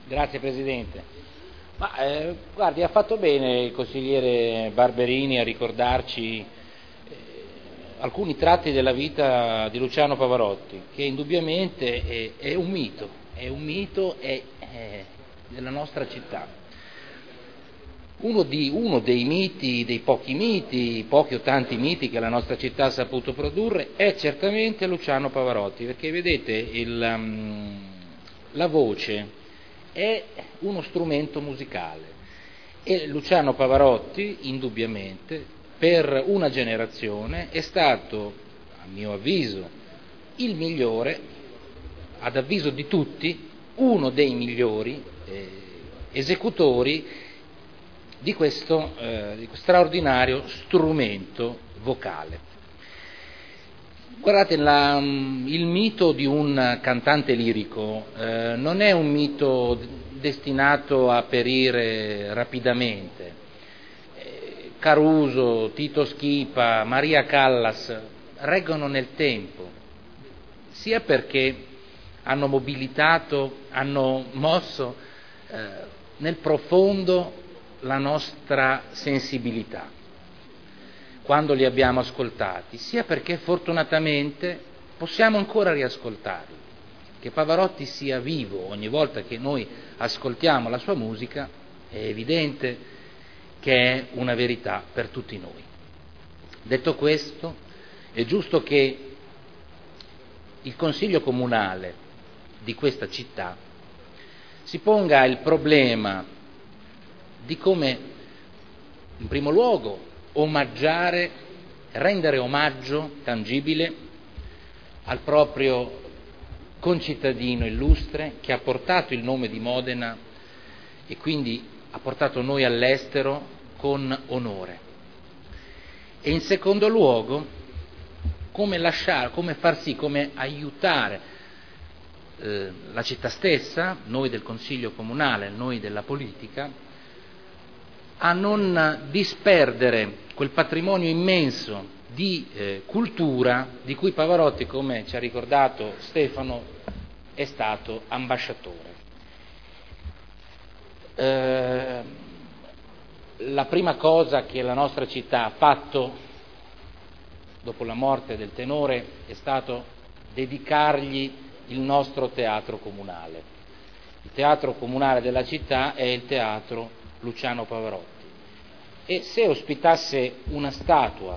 Grazie Presidente. Guardi, ha fatto bene il consigliere Barberini a ricordarci alcuni tratti della vita di Luciano Pavarotti, che indubbiamente è un mito della nostra città. Uno dei miti, dei pochi o tanti miti che la nostra città ha saputo produrre è certamente Luciano Pavarotti, perché vedete la voce è uno strumento musicale e Luciano Pavarotti indubbiamente per una generazione è stato, a mio avviso, il migliore, ad avviso di tutti, uno dei migliori esecutori di questo straordinario strumento vocale. Guardate, il mito di un cantante lirico non è un mito destinato a perire rapidamente. Caruso, Tito Schipa, Maria Callas reggono nel tempo, sia perché hanno mosso nel profondo la nostra sensibilità quando li abbiamo ascoltati, sia perché fortunatamente possiamo ancora riascoltarli. Che Pavarotti sia vivo ogni volta che noi ascoltiamo la sua musica è evidente che è una verità per tutti noi. Detto questo, è giusto che il Consiglio Comunale di questa città si ponga il problema di come, in primo luogo, rendere omaggio tangibile al proprio concittadino illustre che ha portato il nome di Modena e quindi ha portato noi all'estero con onore. E in secondo luogo, come aiutare la città stessa, noi del Consiglio Comunale, noi della politica, a non disperdere quel patrimonio immenso di cultura di cui Pavarotti, come ci ha ricordato Stefano, è stato ambasciatore. La prima cosa che la nostra città ha fatto dopo la morte del tenore è stato dedicargli il nostro teatro comunale. Il teatro comunale della città è il teatro Luciano Pavarotti, e se ospitasse una statua,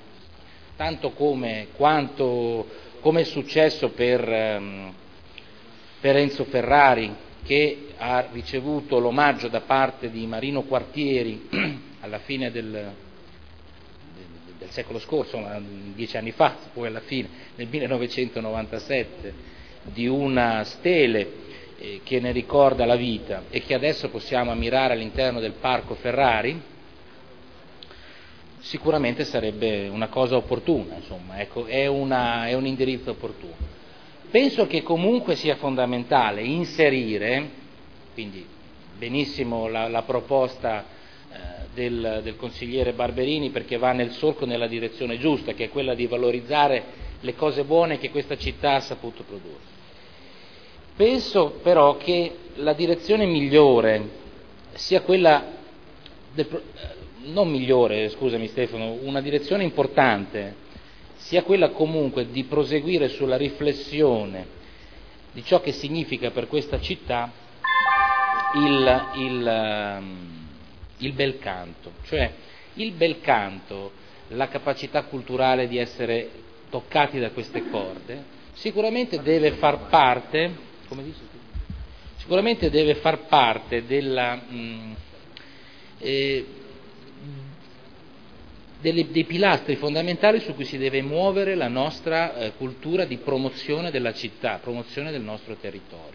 come è successo per Enzo Ferrari, che ha ricevuto l'omaggio da parte di Marino Quartieri alla fine del secolo scorso, 10 anni fa, poi alla fine, nel 1997, di una stele che ne ricorda la vita e che adesso possiamo ammirare all'interno del Parco Ferrari, sicuramente sarebbe una cosa opportuna, insomma, ecco, è un indirizzo opportuno. Penso che comunque sia fondamentale inserire, quindi benissimo la proposta del consigliere Barberini, perché va nel solco nella direzione giusta, che è quella di valorizzare le cose buone che questa città ha saputo produrre. Penso però che la direzione migliore sia quella non migliore, scusami Stefano, una direzione importante sia quella comunque di proseguire sulla riflessione di ciò che significa per questa città il bel canto, cioè il bel canto, la capacità culturale di essere toccati da queste corde, sicuramente deve far parte dei pilastri fondamentali su cui si deve muovere la nostra cultura di promozione della città, promozione del nostro territorio.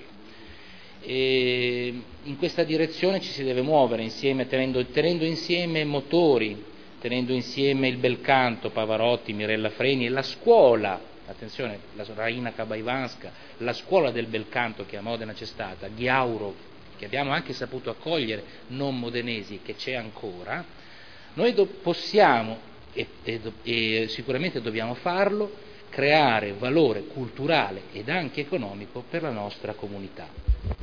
E in questa direzione ci si deve muovere insieme, tenendo insieme motori, tenendo insieme il bel canto, Pavarotti, Mirella Freni, e la scuola, attenzione, la Raina Kabaivanska, la scuola del bel canto che a Modena c'è stata, Ghiauro, che abbiamo anche saputo accogliere, non modenesi, che c'è ancora. Noi possiamo, e sicuramente dobbiamo farlo, creare valore culturale ed anche economico per la nostra comunità.